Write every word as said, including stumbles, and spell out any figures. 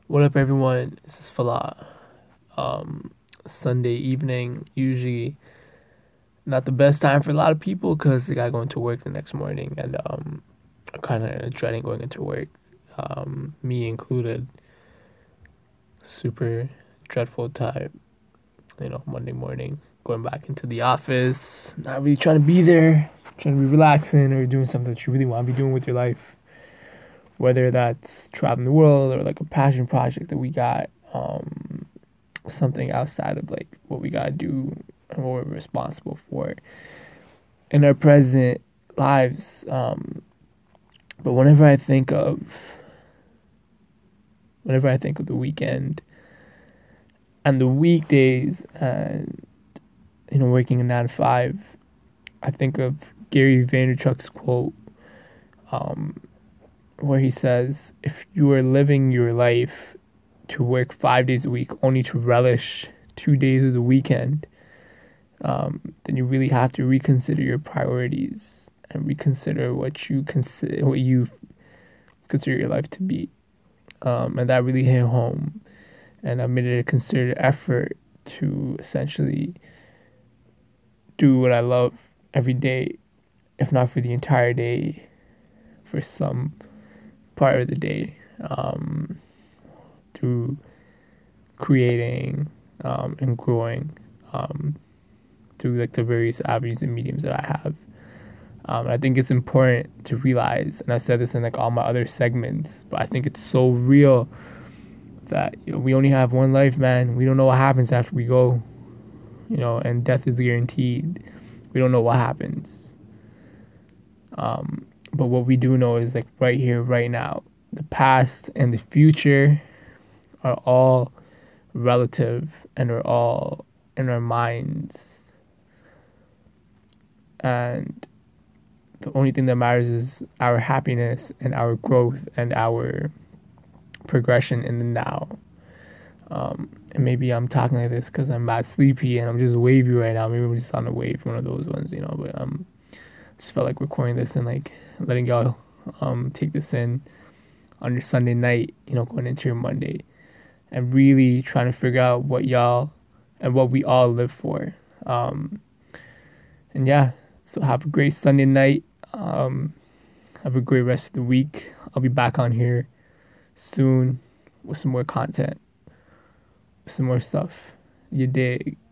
What up, everyone? This is Falah. Um, Sunday evening, usually not the best time for a lot of people because they gotta go into work the next morning, and um, I'm kind of dreading going into work, um, me included. Super dreadful time, you know, Monday morning, going back into the office, not really trying to be there, trying to be relaxing or doing something that you really want to be doing with your life, whether that's traveling the world or like a passion project that we got. Um, something outside of like what we gotta do and what we're responsible for in our present lives. Um, but whenever I think of whenever I think of the weekend and the weekdays and you know working a nine to five, I think of Gary Vaynerchuk's quote, um, where he says, "If you are living your life to work five days a week only to relish two days of the weekend, um, then you really have to reconsider your priorities and reconsider what you consider what you consider your life to be." Um, and that really hit home, and I made it a considered effort to essentially do what I love every day, if not for the entire day, for some part of the day, um, through creating um, and growing um, through like the various avenues and mediums that I have. Um, I think it's important to realize, and I've said this in like all my other segments, but I think it's so real that you know, we only have one life, man. We don't know what happens after we go, you know, and death is guaranteed. We don't know what happens. Um, but what we do know is like right here, right now, the past and the future are all relative and are all in our minds. And the only thing that matters is our happiness and our growth and our progression in the now. Um, and maybe I'm talking like this because I'm mad sleepy and I'm just wavy right now. Maybe I'm just on a wave, one of those ones, you know. But um, just felt like recording this and like letting y'all um take this in on your Sunday night, you know, going into your Monday, and really trying to figure out what y'all and what we all live for. Um, and yeah, so have a great Sunday night. Um, have a great rest of the week. I'll be back on here soon with some more content, some more stuff. You dig?